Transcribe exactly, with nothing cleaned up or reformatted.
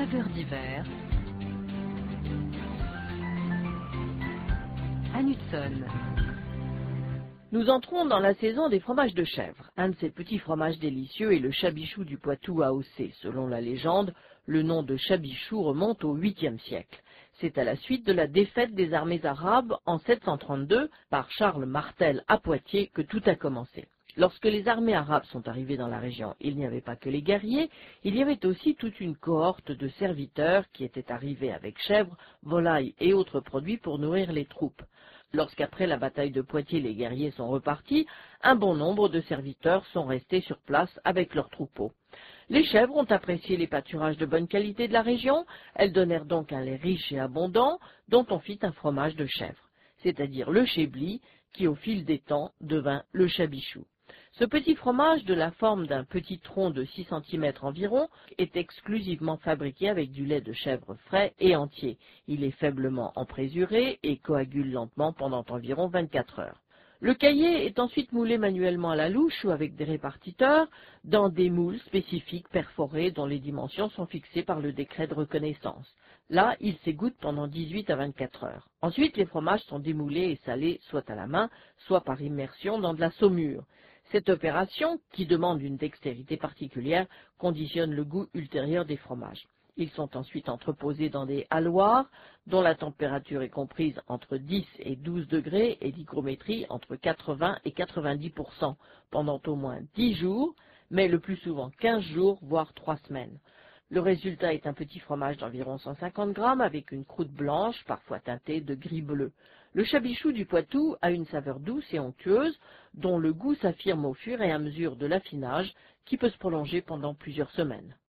saveurs d'hiver. Hannutson. Nous entrons dans la saison des fromages de chèvre. Un de ces petits fromages délicieux est le chabichou du Poitou A O C. Selon la légende, le nom de chabichou remonte au huitième siècle. C'est à la suite de la défaite des armées arabes en sept cent trente-deux par Charles Martel à Poitiers que tout a commencé. Lorsque les armées arabes sont arrivées dans la région, il n'y avait pas que les guerriers, il y avait aussi toute une cohorte de serviteurs qui étaient arrivés avec chèvres, volailles et autres produits pour nourrir les troupes. Lorsqu'après la bataille de Poitiers, les guerriers sont repartis, un bon nombre de serviteurs sont restés sur place avec leurs troupeaux. Les chèvres ont apprécié les pâturages de bonne qualité de la région, elles donnèrent donc un lait riche et abondant, dont on fit un fromage de chèvre, c'est-à-dire le chévli, qui au fil des temps devint le chabichou. Ce petit fromage, de la forme d'un petit tronc de six centimètres environ, est exclusivement fabriqué avec du lait de chèvre frais et entier. Il est faiblement emprésuré et coagule lentement pendant environ vingt-quatre heures. Le caillé est ensuite moulé manuellement à la louche ou avec des répartiteurs dans des moules spécifiques perforés dont les dimensions sont fixées par le décret de reconnaissance. Là, il s'égoutte pendant dix-huit à vingt-quatre heures. Ensuite, les fromages sont démoulés et salés soit à la main, soit par immersion dans de la saumure. Cette opération, qui demande une dextérité particulière, conditionne le goût ultérieur des fromages. Ils sont ensuite entreposés dans des halloirs, dont la température est comprise entre dix et douze degrés et l'hygrométrie entre quatre-vingts et quatre-vingt-dix pour cent, pendant au moins dix jours, mais le plus souvent quinze jours, voire trois semaines. Le résultat est un petit fromage d'environ cent cinquante grammes avec une croûte blanche, parfois teintée de gris bleu. Le chabichou du Poitou a une saveur douce et onctueuse, dont le goût s'affirme au fur et à mesure de l'affinage, qui peut se prolonger pendant plusieurs semaines.